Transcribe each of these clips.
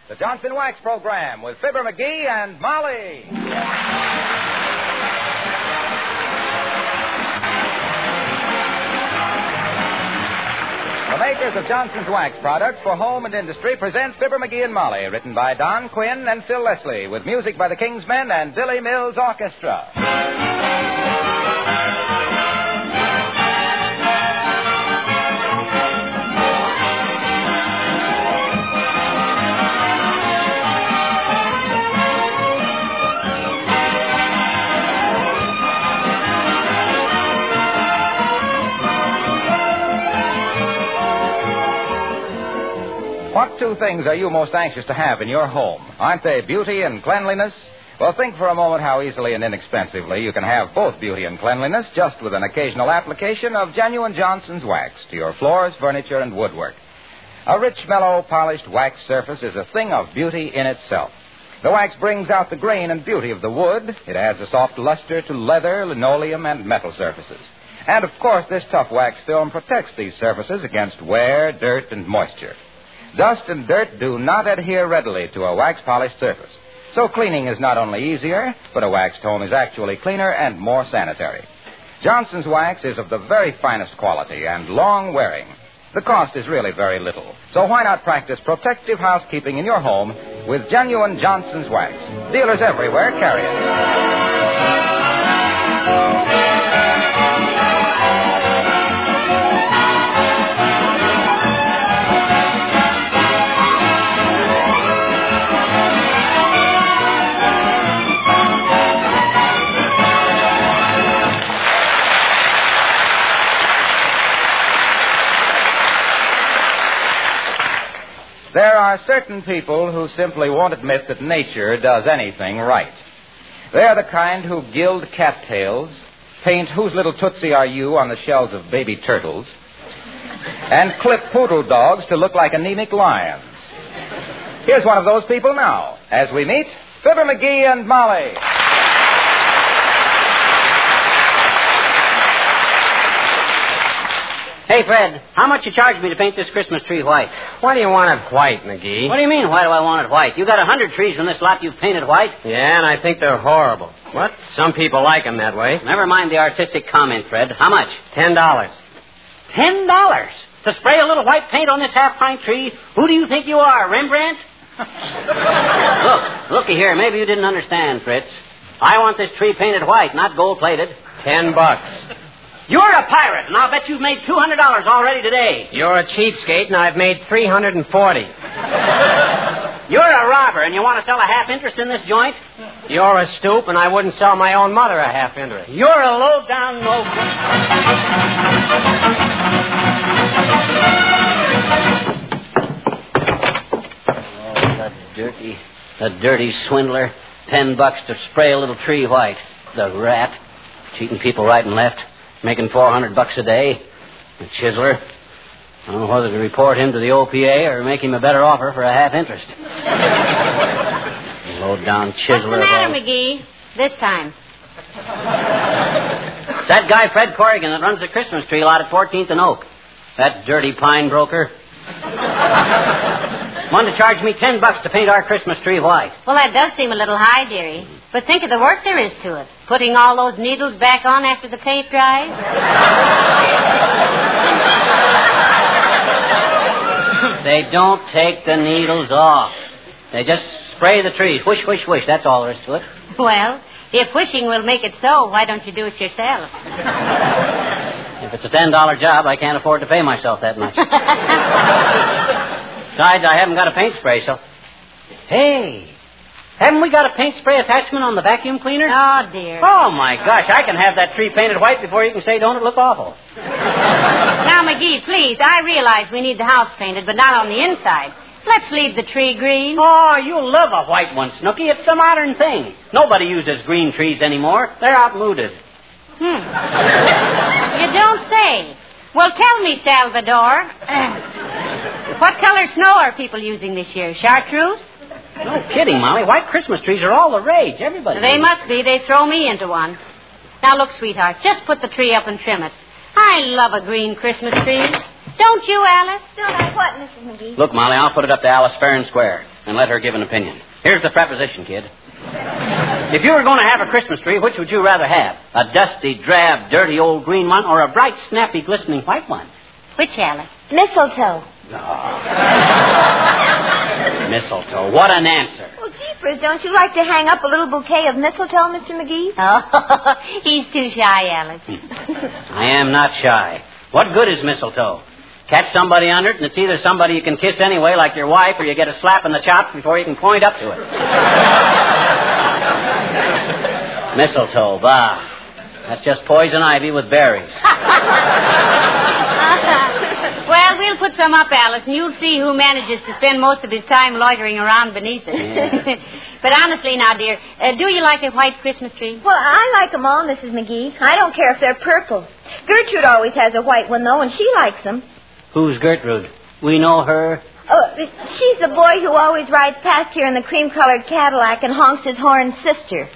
the Johnson Wax Program with Fibber McGee and Molly. The makers of Johnson's Wax products for home and industry present Fibber McGee and Molly, written by Don Quinn and Phil Leslie, with music by the Kingsmen and Billy Mills Orchestra. What two things are you most anxious to have in your home? Aren't they beauty and cleanliness? Well, think for a moment how easily and inexpensively you can have both beauty and cleanliness just with an occasional application of genuine Johnson's Wax to your floors, furniture, and woodwork. A rich, mellow, polished wax surface is a thing of beauty in itself. The wax brings out the grain and beauty of the wood. It adds a soft luster to leather, linoleum, and metal surfaces. And, of course, this tough wax film protects these surfaces against wear, dirt, and moisture. Dust and dirt do not adhere readily to a wax-polished surface. So cleaning is not only easier, but a waxed home is actually cleaner and more sanitary. Johnson's Wax is of the very finest quality and long-wearing. The cost is really very little. So why not practice protective housekeeping in your home with genuine Johnson's Wax? Dealers everywhere carry it. There are certain people who simply won't admit that nature does anything right. They're the kind who gild cattails, paint Whose Little Tootsie Are You on the shells of baby turtles, and clip poodle dogs to look like anemic lions. Here's one of those people now, as we meet Fibber McGee and Molly. Hey, Fred, how much you charge me to paint this Christmas tree white? Why do you want it white, McGee? What do you mean, why do I want it white? You got 100 trees in this lot you've painted white. Yeah, and I think they're horrible. What? Some people like them that way. Never mind the artistic comment, Fred. How much? $10. $10? To spray a little white paint on this half-pint tree? Who do you think you are, Rembrandt? Looky here. Maybe you didn't understand, Fritz. I want this tree painted white, not gold-plated. $10. You're a pirate, and I'll bet you've made $200 already today. You're a cheapskate, and I've made $340. You're a robber, and you want to sell a half interest in this joint? You're a stoop, and I wouldn't sell my own mother a half interest. You're a low-down the dirty swindler. $10 to spray a little tree white. The rat. Cheating people right and left. Making $400 a day. The chiseler. I don't know whether to report him to the OPA or make him a better offer for a half interest. Low-down chiseler. What's the matter, McGee? This time. It's that guy, Fred Corrigan, that runs the Christmas tree lot at 14th and Oak. That dirty pine broker. Wanted to charge me $10 to paint our Christmas tree white. Well, that does seem a little high, dearie. But think of the work there is to it. Putting all those needles back on after the paint dries. They don't take the needles off. They just spray the trees. Whoosh, whoosh, whoosh. That's all there is to it. Well, if wishing will make it so, why don't you do it yourself? If it's a $10 job, I can't afford to pay myself that much. Besides, I haven't got a paint spray, so... Hey, haven't we got a paint spray attachment on the vacuum cleaner? Oh, dear. Oh, my gosh, I can have that tree painted white before you can say, don't it look awful? Now, McGee, please, I realize we need the house painted, but not on the inside. Let's leave the tree green. Oh, you'll love a white one, Snooky. It's the modern thing. Nobody uses green trees anymore. They're outmoded. You don't say. Well, tell me, Salvador. What color snow are people using this year? Chartreuse? No kidding, Molly. White Christmas trees are all the rage. Everybody. They must be. They throw me into one. Now, look, sweetheart, just put the tree up and trim it. I love a green Christmas tree. Don't you, Alice? Don't I what, Mrs. McGee? Look, Molly, I'll put it up to Alice fair and square. and let her give an opinion. Here's the preposition, kid. If you were going to have a Christmas tree, which would you rather have? A dusty, drab, dirty old green one or a bright, snappy, glistening white one? Which, Alice? Mistletoe. Mistletoe. What an answer. Well, jeepers, don't you like to hang up a little bouquet of mistletoe, Mr. McGee? Oh, he's too shy, Alice. I am not shy. What good is mistletoe? Catch somebody under it, and it's either somebody you can kiss anyway, like your wife, or you get a slap in the chops before you can point up to it. Mistletoe, bah. That's just poison ivy with berries. Well, we'll put some up, Alice, and you'll see who manages to spend most of his time loitering around beneath it. Yeah. But honestly now, dear, do you like a white Christmas tree? Well, I like them all, Mrs. McGee. I don't care if they're purple. Gertrude always has a white one, though, and she likes them. Who's Gertrude? We know her. Oh, she's the boy who always rides past here in the cream-colored Cadillac and honks his horn, sister.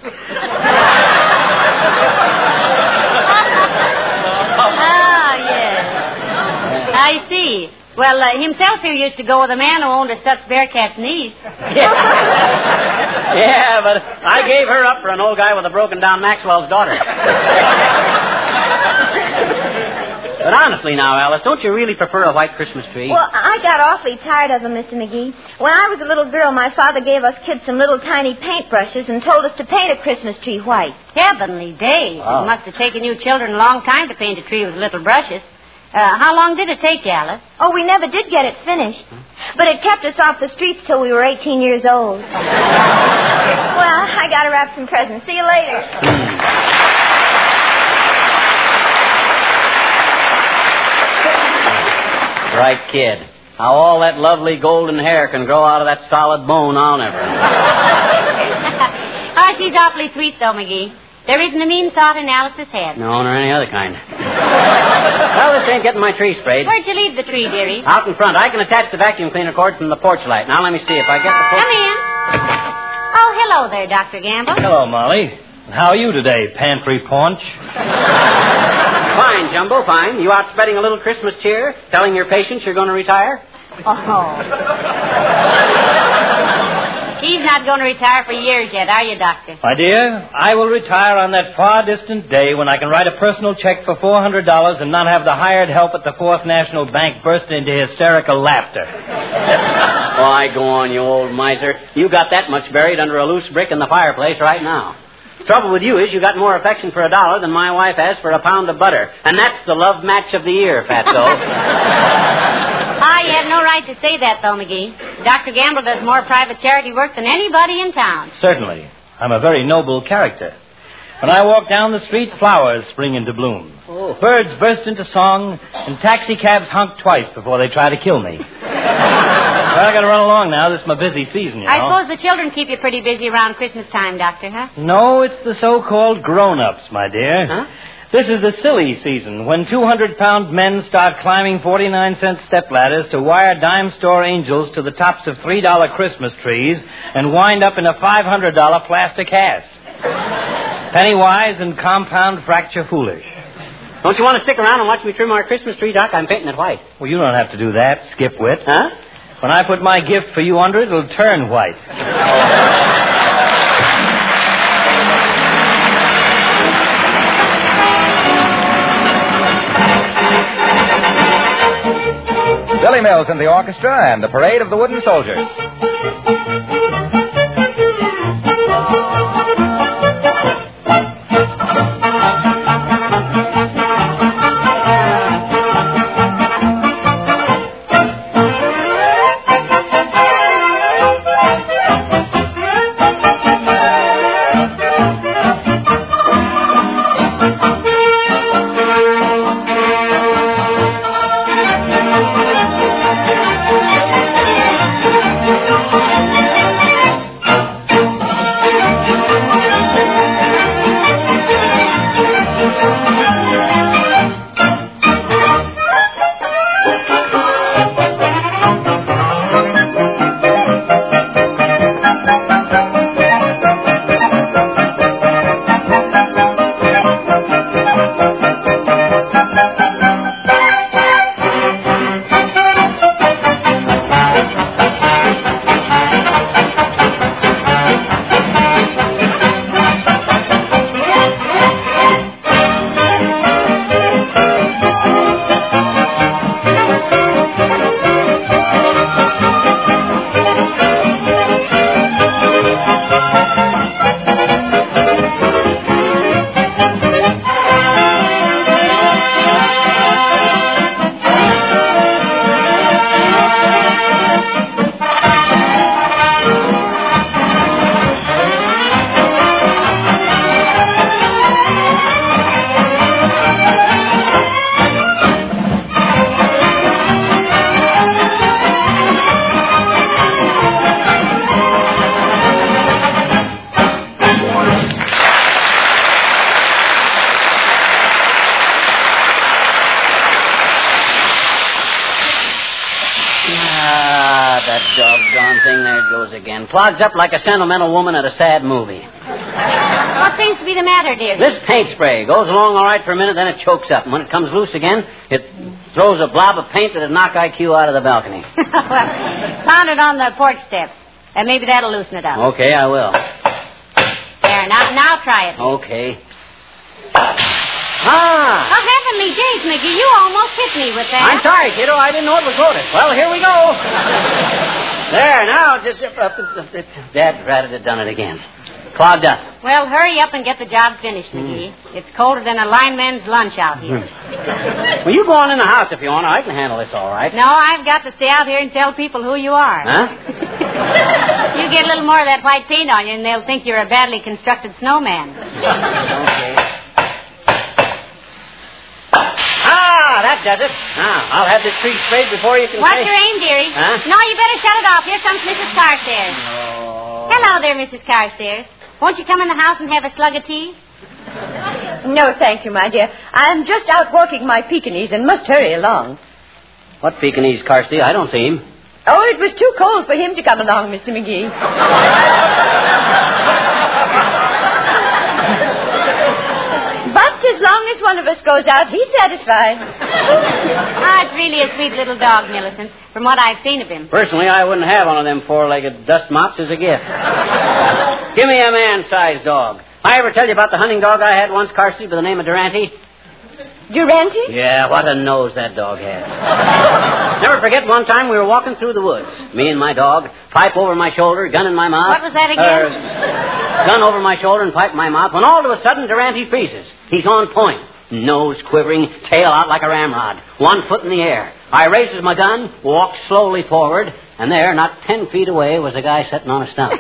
Ah, yes. I see. Well, himself here used to go with a man who owned a Stutz Bearcat's niece. Yeah, but I gave her up for an old guy with a broken-down Maxwell's daughter. But honestly now, Alice, don't you really prefer a white Christmas tree? Well, I got awfully tired of them, Mr. McGee. When I was a little girl, my father gave us kids some little tiny paintbrushes and told us to paint a Christmas tree white. Heavenly days. Oh. It must have taken you children a long time to paint a tree with little brushes. How long did it take you, Alice? Oh, we never did get it finished. But it kept us off the streets till we were 18 years old. Well, I got to wrap some presents. See you later. Right, kid. How all that lovely golden hair can grow out of that solid bone, I'll never know. Oh, she's awfully sweet, though, McGee. There isn't a mean thought in Alice's head. No, nor any other kind. Well, this ain't getting my tree sprayed. Where'd you leave the tree, dearie? Out in front. I can attach the vacuum cleaner cord from the porch light. Now, let me see if I get the porch... Come in. Oh, hello there, Dr. Gamble. Hello, Molly. How are you today, pantry paunch? Fine, Jumbo, fine. You out spreading a little Christmas cheer, telling your patients you're going to retire? Oh. He's not going to retire for years yet, are you, Doctor? My dear, I will retire on that far distant day when I can write a personal check for $400 and not have the hired help at the Fourth National Bank burst into hysterical laughter. Why, go on, you old miser. You got that much buried under a loose brick in the fireplace right now. Trouble with you is you got more affection for $1 than my wife has for a pound of butter. And that's the love match of the year, Fatso. You have no right to say that, though, McGee. Dr. Gamble does more private charity work than anybody in town. Certainly. I'm a very noble character. When I walk down the street, flowers spring into bloom. Oh. Birds burst into song, and taxicabs honk twice before they try to kill me. Well, I got to run along now. This is my busy season, you know. I suppose the children keep you pretty busy around Christmas time, Doctor, huh? No, it's the so-called grown-ups, my dear. Huh? This is the silly season, when 200-pound men start climbing 49-cent stepladders to wire dime store angels to the tops of $3 Christmas trees and wind up in a $500 plastic hat. Penny-wise and compound fracture foolish. Don't you want to stick around and watch me trim our Christmas tree, Doc? I'm painting it white. Well, you don't have to do that, skipwit. Huh? When I put my gift for you under it, it'll turn white. Billy Mills and the orchestra and the Parade of the Wooden Soldiers. thing, there it goes again. Clogs up like a sentimental woman at a sad movie. What seems to be the matter, dear? This paint spray goes along all right for a minute, then it chokes up. And when it comes loose again, it throws a blob of paint that'd knock IQ out of the balcony. Well, pound it on the porch steps. And maybe that'll loosen it up. Okay, I will. There, now try it. Okay. Ah! Oh, heavenly days, Mickey, you almost hit me with that. I'm sorry, kiddo. I didn't know it was loaded. Well, here we go. There, now, just... Dad ratted had done it again. Clogged up. Well, hurry up and get the job finished, McGee. It's colder than a lineman's lunch out here. Well, you go on in the house if you want to. I can handle this all right. No, I've got to stay out here and tell people who you are. Huh? You get a little more of that white paint on you, and they'll think you're a badly constructed snowman. Okay. That does it. Now, I'll have this tree sprayed before you can What's say... your aim, dearie? Huh? No, you better shut it off. Here comes Mrs. Carstairs. Oh. Hello there, Mrs. Carstairs. Won't you come in the house and have a slug of tea? No, thank you, my dear. I'm just out walking my Pekingese and must hurry along. What Pekingese, Carsty? I don't see him. Oh, it was too cold for him to come along, Mr. McGee. But as long as one of us goes out, he's satisfied. It's really a sweet little dog, Millicent, from what I've seen of him. Personally, I wouldn't have one of them four-legged dust mops as a gift. Give me a man-sized dog. I ever tell you about the hunting dog I had once, Carsty, by the name of Durante? Durante? Yeah, what a nose that dog had. Never forget one time we were walking through the woods. Me and my dog, pipe over my shoulder, gun in my mouth. What was that again? Gun over my shoulder and pipe in my mouth, when all of a sudden Durante freezes. He's on point. Nose quivering, tail out like a ramrod, 1 foot in the air. I raises my gun, walked slowly forward, and there, not 10 feet away, was a guy sitting on a stump.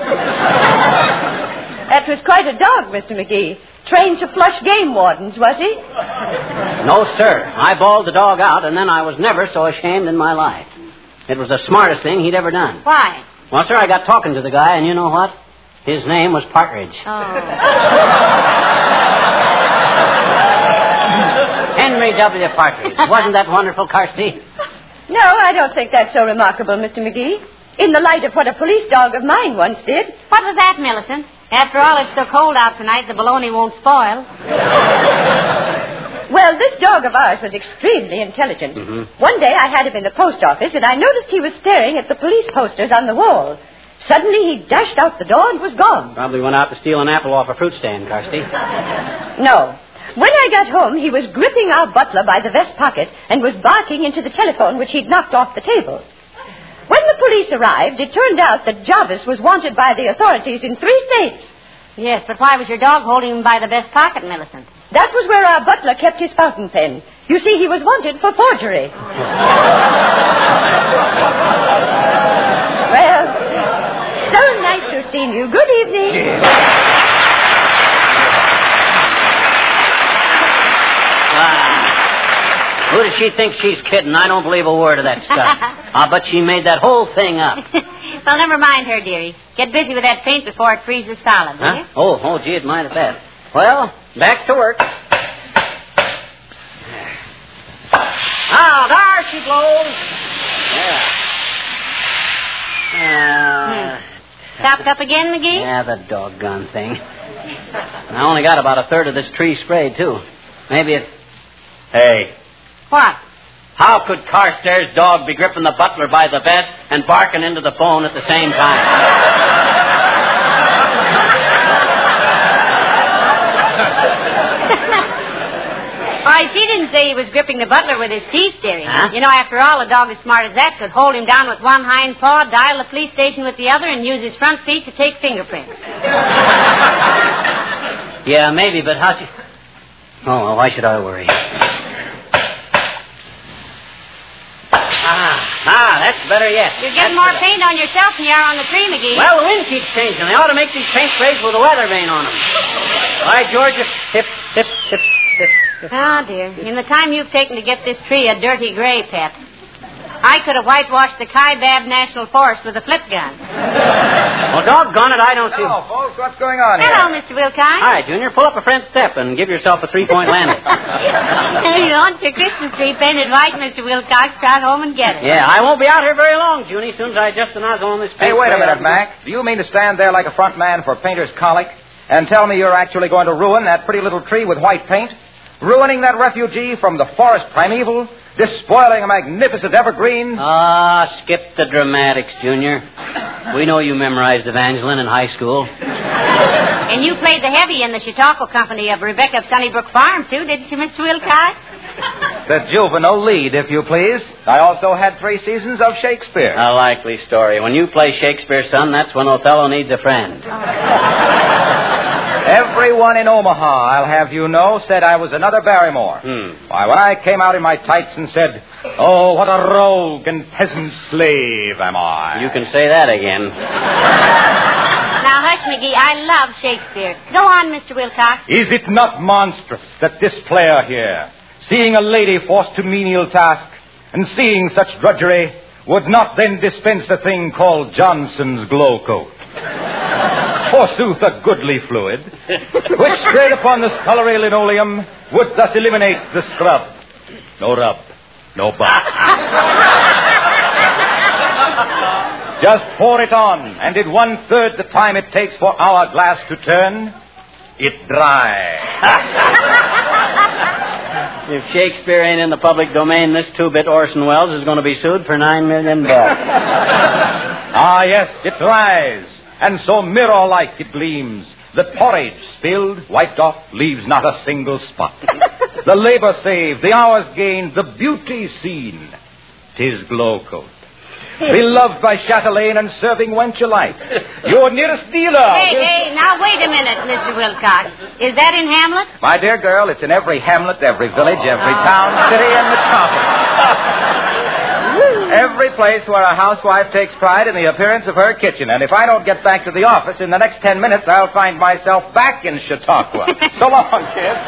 That was quite a dog, Mr. McGee. Trained to flush game wardens, was he? No, sir. I bawled the dog out, and then I was never so ashamed in my life. It was the smartest thing he'd ever done. Why? Well, sir, I got talking to the guy, and you know what? His name was Partridge. Oh. Henry W. Partridge. Wasn't that wonderful, Carsty? No, I don't think that's so remarkable, Mr. McGee. In the light of what a police dog of mine once did. What was that, Millicent? After all, it's so cold out tonight, the bologna won't spoil. Well, this dog of ours was extremely intelligent. Mm-hmm. One day I had him in the post office, and I noticed he was staring at the police posters on the wall. Suddenly, he dashed out the door and was gone. Probably went out to steal an apple off a fruit stand, Carsty. No. When I got home, he was gripping our butler by the vest pocket and was barking into the telephone, which he'd knocked off the table. When the police arrived, it turned out that Jarvis was wanted by the authorities in 3 states. Yes, but why was your dog holding him by the vest pocket, Millicent? That was where our butler kept his fountain pen. You see, he was wanted for forgery. Well, so nice to have seen you. Good evening. Who does she think she's kidding? I don't believe a word of that stuff. I'll bet she made that whole thing up. Well, never mind her, dearie. Get busy with that paint before it freezes solid, will you? Oh, gee, it might have that. Well, back to work. There she blows. Yeah. Stopped up again, McGee? Yeah, the doggone thing. I only got about a third of this tree sprayed, too. Maybe it... Hey. What? How could Carstairs' dog be gripping the butler by the vest and barking into the phone at the same time? Why, she didn't say he was gripping the butler with his teeth, dearie. Huh? You know, after all, a dog as smart as that could hold him down with one hind paw, dial the police station with the other, and use his front feet to take fingerprints. Yeah, maybe, but how should... Oh, well, why should I worry? That's better yet. You're getting more paint on yourself than you are on the tree, McGee. Well, the wind keeps changing. They ought to make these paint sprays with a weather vane on them. Why, George, hip. Oh, dear. In the time you've taken to get this tree a dirty gray, Pet, I could have whitewashed the Kaibab National Forest with a flip gun. Well, doggone it, I don't see... Hello, folks. What's going on here? Hello, Mr. Wilcox. Hi, Junior. Pull up a French step and give yourself a three-point landing. If you want your Christmas tree painted white, Mr. Wilcox, start home and get it. Yeah, I won't be out here very long, Junie, as soon as I adjust the nozzle on this paint. Hey, wait a spray. minute, Mac. Do you mean to stand there like a front man for Painter's Colic and tell me you're actually going to ruin that pretty little tree with white paint? Ruining that refugee from the forest primeval? Despoiling a magnificent evergreen? Ah, skip the dramatics, Junior. We know you memorized Evangeline in high school. And you played the heavy in the Chautauqua Company of Rebecca of Sunnybrook Farm, too, didn't you, Mr. Wilcox? The juvenile lead, if you please. I also had 3 seasons of Shakespeare. A likely story. When you play Shakespeare, son, that's when Othello needs a friend. Everyone in Omaha, I'll have you know, said I was another Barrymore. Why, when I came out in my tights and said, "Oh, what a rogue and peasant slave am I." You can say that again. Now, hush, McGee. I love Shakespeare. Go on, Mr. Wilcox. Is it not monstrous that this player here, seeing a lady forced to menial task and seeing such drudgery, would not then dispense a thing called Johnson's glow coat? Forsooth, a goodly fluid, which straight upon the scullery linoleum would thus eliminate the scrub. No rub, no bump. Just pour it on, and in 1/3 the time it takes for our glass to turn, it dry. If Shakespeare ain't in the public domain, this 2-bit Orson Welles is going to be sued for $9 million. Ah, yes, it dries. And so mirror-like it gleams. The porridge spilled, wiped off, leaves not a single spot. The labor saved, the hours gained, the beauty seen. 'Tis glow coat. Beloved by chatelaine and serving wench alike. Your nearest dealer. Hey, now wait a minute, Mr. Wilcox. Is that in Hamlet? My dear girl, it's in every hamlet, every village, every town, city, and metropolis. Every place where a housewife takes pride in the appearance of her kitchen. And if I don't get back to the office in the next 10 minutes, I'll find myself back in Chautauqua. So long, kids.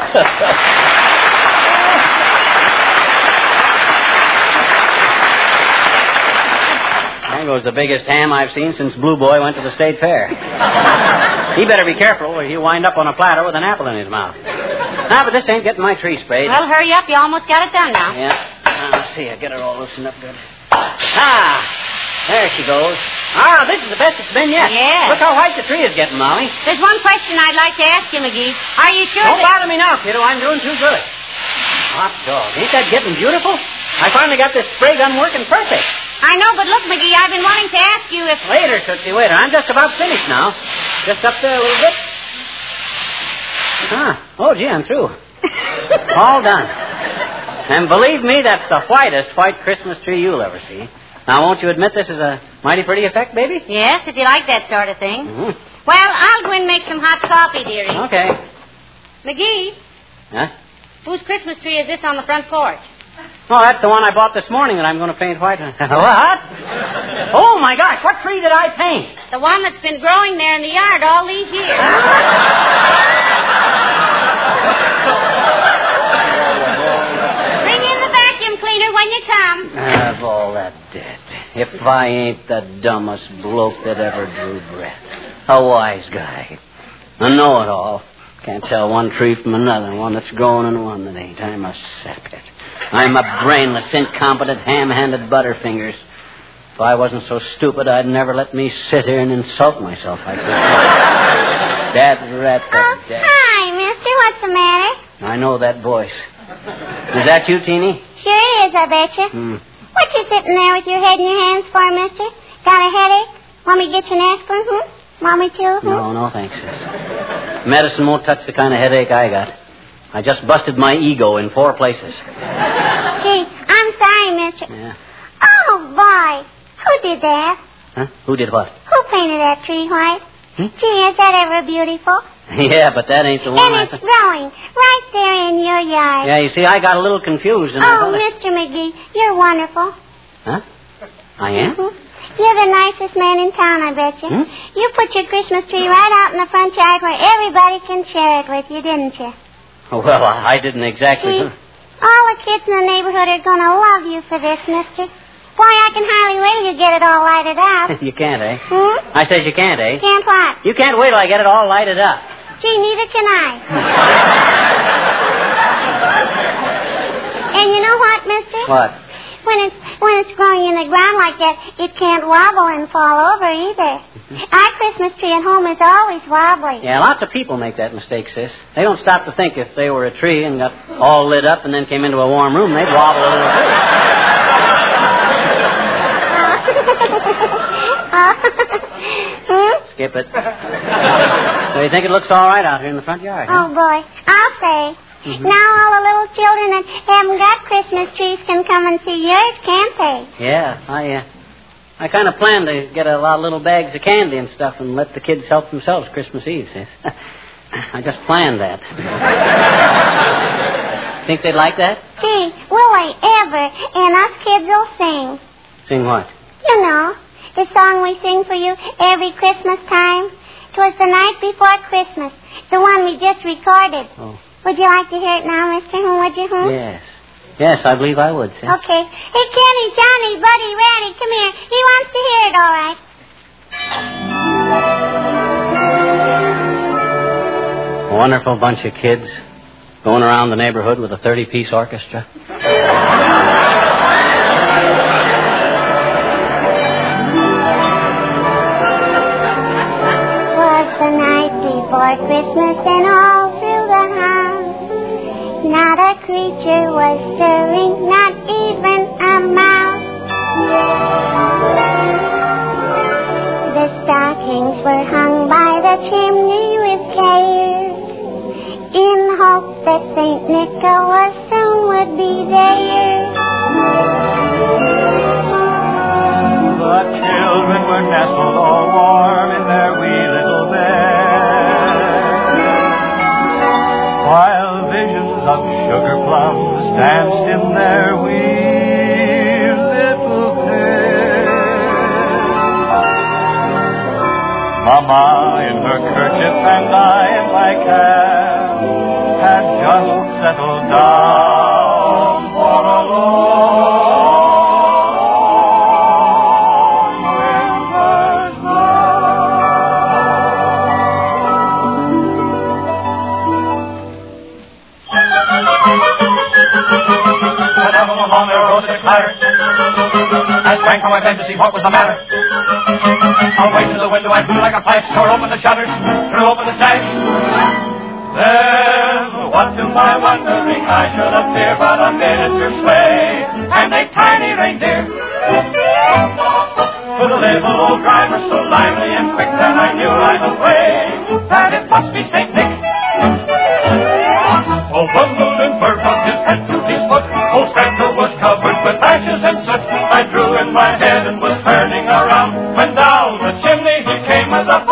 There goes the biggest ham I've seen since Blue Boy went to the state fair. He better be careful or he'll wind up on a platter with an apple in his mouth. Now, but this ain't getting my tree sprayed. Well, hurry up. You almost got it done now. Yeah. Let's see. I get her all loosened up good. Ah, there she goes. Ah, this is the best it's been yet. Yeah. Look how white the tree is getting, Molly. There's one question I'd like to ask you, McGee. Are you sure Don't bother me now, kiddo. I'm doing too good. Hot dog. Ain't that getting beautiful? I finally got this spray gun working perfect. I know, but look, McGee, I've been wanting to ask you if... Later, Tootsie, later. I'm just about finished now. Just up there a little bit. Ah, oh, gee, I'm through. All done. And believe me, that's the whitest white Christmas tree you'll ever see. Now, won't you admit this is a mighty pretty effect, baby? Yes, if you like that sort of thing. Mm-hmm. Well, I'll go and make some hot coffee, dearie. Okay. McGee, Huh? whose Christmas tree is this on the front porch? Oh, that's the one I bought this morning that I'm going to paint white. What? Oh, my gosh, what tree did I paint? The one that's been growing there in the yard all these years. Bring in the vacuum cleaner when you come. Have all that dead. If I ain't the dumbest bloke that ever drew breath. A wise guy. A know-it-all. Can't tell one tree from another, one that's growing and one that ain't. I'm a sapit. I'm a brainless, incompetent, ham-handed butterfingers. If I wasn't so stupid, I'd never let me sit here and insult myself like this. That rat, that dead. Hi, mister. What's the matter? I know that voice. Is that you, Teeny? Sure is, I betcha. What you sitting there with your head in your hands for, mister? Got a headache? Want me to get you an aspirin, Want me to? No, thanks, sis. Medicine won't touch the kind of headache I got. I just busted my ego in 4 places. Gee, I'm sorry, mister. Yeah. Oh, boy. Who did that? Huh? Who did what? Who painted that tree white? Gee, is that ever beautiful? Yeah, but that ain't the one. And it's growing right there in your yard. Yeah, you see, I got a little confused. And Oh, Mr. McGee, you're wonderful. Huh? I am? You're the nicest man in town, I bet you. You put your Christmas tree right out in the front yard where everybody can share it with you, didn't you? Well, I didn't exactly. See, all the kids in the neighborhood are going to love you for this, mister. Why, I can hardly wait till you get it all lighted up. You can't, eh? Hmm? I says you can't, eh? Can't what? You can't wait till I get it all lighted up. Gee, neither can I. And you know what, mister? What? When it's growing in the ground like that, it can't wobble and fall over either. Our Christmas tree at home is always wobbly. Yeah, lots of people make that mistake, sis. They don't stop to think if they were a tree and got all lit up and then came into a warm room, they'd wobble a little too. Skip it. So you think it looks all right out here in the front yard, huh? Oh, boy. I'll say. Mm-hmm. Now all the little children that haven't got Christmas trees can come and see yours, can't they? Yeah, I kind of planned to get a lot of little bags of candy and stuff and let the kids help themselves Christmas Eve, sis. I just planned that. Think they'd like that? Gee, will they ever? And us kids will sing. Sing what? You know, the song we sing for you every Christmas time. 'Twas the night before Christmas, the one we just recorded. Oh. Would you like to hear it now, Mr. Who, would you? Yes. Yes, I believe I would, sis. Okay. Hey, Kenny, Johnny, Buddy, Randy, come here. He wants to hear it, all right. A wonderful bunch of kids going around the neighborhood with a 30-piece orchestra. Was the night before Christmas and all through the house not a creature was stirring, not even a mouse. The stockings were hung by the chimney with care, in hope that St. Nicholas soon would be there. The children were nestled all warm in their wee little bed, while visions of sugar plums danced in their wee little heads. Mama in her kerchief and I in my cap had just settled down for a long winter's night. And along there rose a clatter. I sprang from my bed to see what was the matter. Away to the window I flew like a flash, tore open the shutters, threw open the sash. Then, what to my wondering I should appear but a miniature sleigh and a tiny reindeer. With a little old driver so lively and quick that I knew right away that it must be St. Nick. All bundled in fur from his head to his foot, old Santa was covered with ashes and soot. I drew in my head and was turning around when down the chimney he came with a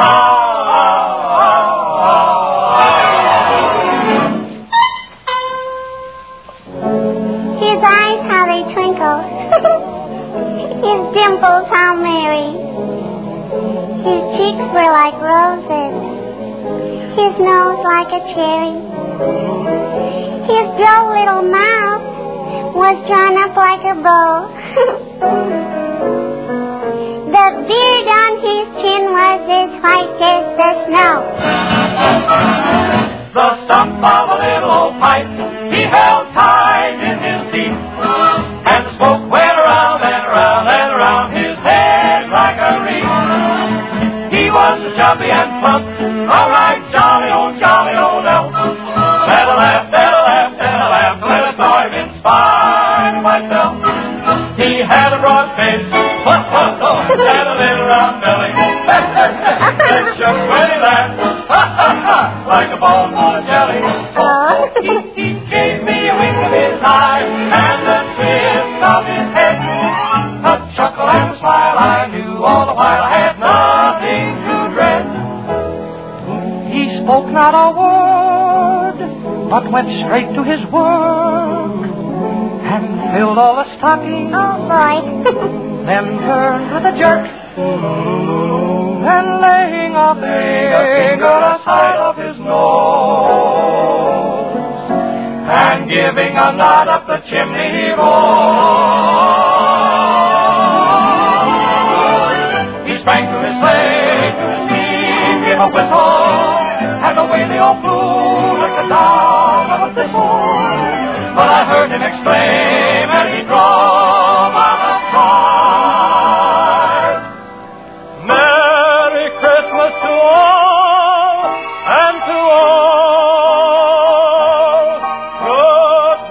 His eyes, how they twinkle. His dimples, how merry. His cheeks were like roses. His nose like a cherry. His droll little mouth was drawn up like a bow. The beard on his chin was as white as the snow. The stump of a little old pipe he held tight in his teeth, and the smoke went around and around and around his head like a wreath. He was a chubby and plump, a right jolly old elf. Let a laugh, let a saw him in spite of myself. He had a broad face, and a little round belly. It shook when he laughed, like a ball full of jelly. He gave me a wink of his eye and a twist of his head. A chuckle and a smile I knew all the while I had nothing to dread. He spoke not a word, but went straight to his work and filled all the stockings. Oh, boy. Then turned with a jerk and laying a finger aside of his nose and giving a nod up the chimney he rolled. a whistle, and away they all flew like the down of a thistle. But I heard him exclaim as he drove on the side, Merry Christmas to all, and to all, good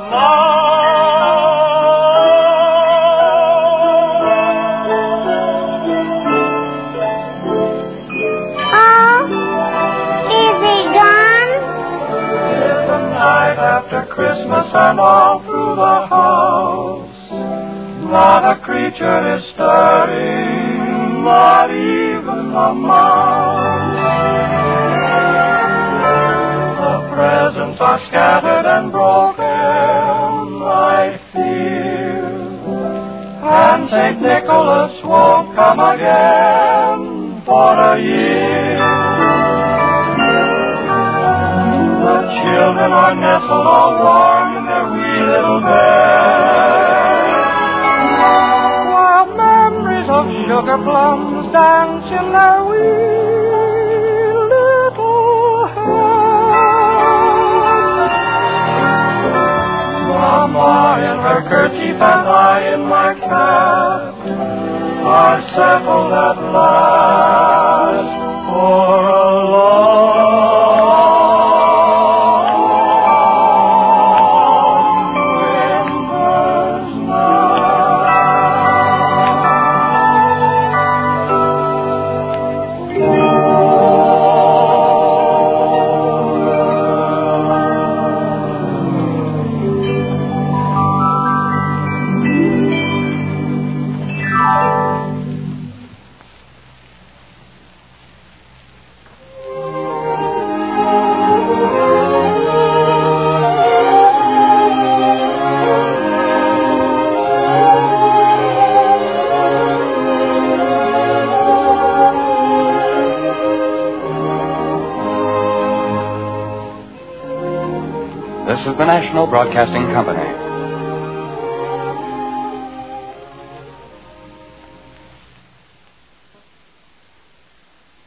after Christmas and all through the house, not a creature is stirring, not even a mouse. The presents are scattered and broken, I fear, and St. Nicholas won't come again for a year. The children are nestled all warm in their wee little beds, while memories of sugar plums dance in their wee little heads. Mama in her kerchief and I in my cap are settled at last for a long This is the National Broadcasting Company.